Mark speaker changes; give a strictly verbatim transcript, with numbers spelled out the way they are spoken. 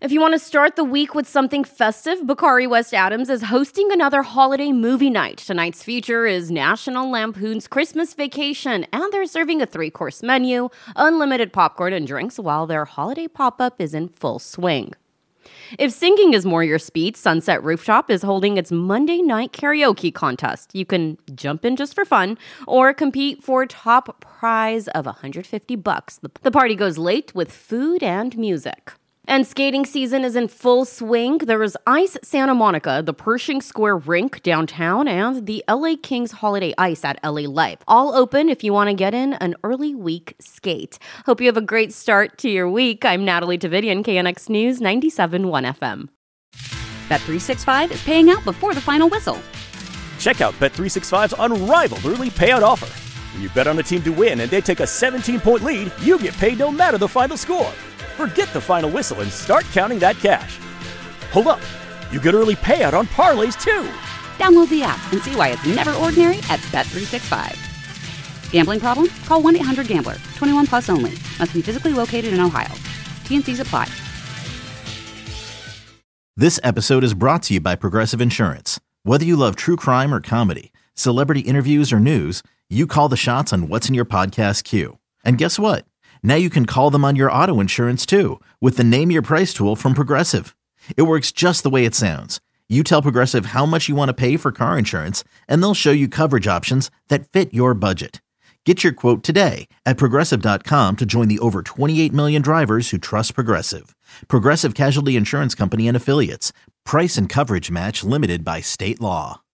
Speaker 1: If you want to start the week with something festive, Bakari West Adams is hosting another holiday movie night. Tonight's feature is National Lampoon's Christmas Vacation, and they're serving a three-course menu, unlimited popcorn and drinks, while their holiday pop-up is in full swing. If singing is more your speed, Sunset Rooftop is holding its Monday night karaoke contest. You can jump in just for fun or compete for a top prize of one hundred fifty bucks. The party goes late with food and music. And skating season is in full swing. There is Ice Santa Monica, the Pershing Square Rink downtown, and the L A Kings Holiday Ice at L A Live. All open if you want to get in an early week skate. Hope you have a great start to your week. I'm Natalie Davidian, K N X News ninety-seven point one F M.
Speaker 2: Bet three sixty-five is paying out before the final whistle.
Speaker 3: Check out Bet three sixty-five's unrivaled early payout offer. When you bet on a team to win and they take a seventeen-point lead, you get paid no matter the final score. Forget the final whistle and start counting that cash. Hold up. You get early payout on parlays, too.
Speaker 2: Download the app and see why it's never ordinary at Bet three sixty-five. Gambling problem? Call one eight hundred gambler. twenty-one plus only. Must be physically located in Ohio. T and Cs apply.
Speaker 4: This episode is brought to you by Progressive Insurance. Whether you love true crime or comedy, celebrity interviews or news, you call the shots on what's in your podcast queue. And guess what? Now you can call them on your auto insurance too with the Name Your Price tool from Progressive. It works just the way it sounds. You tell Progressive how much you want to pay for car insurance, and they'll show you coverage options that fit your budget. Get your quote today at Progressive dot com to join the over twenty-eight million drivers who trust Progressive. Progressive Casualty Insurance Company and Affiliates. Price and coverage match limited by state law.